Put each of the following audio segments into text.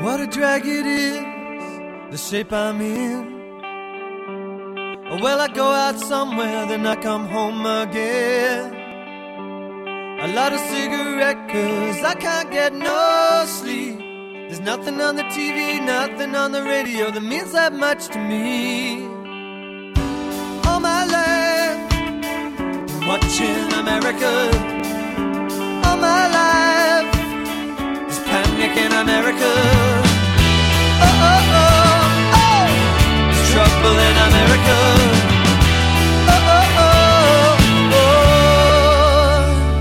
What a drag it is, the shape I'm in. Well, I go out somewhere, then I come home again. A lot of cigarette, 'cause I can't get no sleep. There's nothing on the TV, nothing on the radio that means that much to me. All my life, watching America. All my life, there's panic in America. Oh, oh, oh, oh, there's trouble in America. Oh, oh, oh, oh.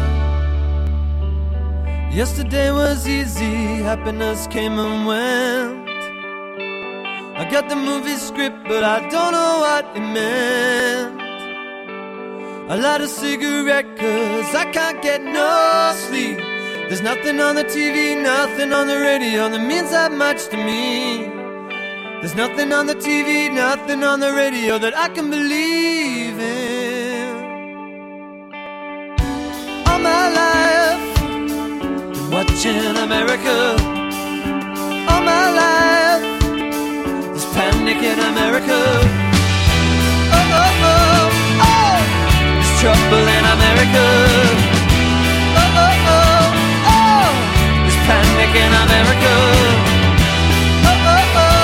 Yesterday was easy, happiness came and went. I got the movie script, but I don't know what it meant. A lot of cigarette, 'cause I can't get no sleep. There's nothing on the TV, nothing on the radio that means that much to me. There's nothing on the TV, nothing on the radio that I can believe in. All my life, been watching America. All my life, there's panic in America. Oh, oh, oh, oh, there's trouble in America. Oh, oh, oh, oh, there's panic in America. Oh, oh, oh,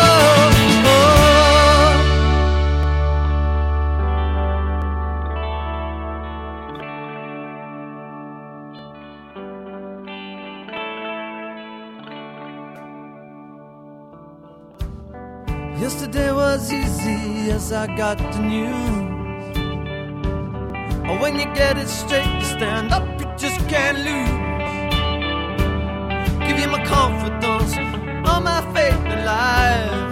yesterday was easy as I got the news. Oh, when you get it straight, you stand up, you just can't lose. Give you my confidence, all my faith in life.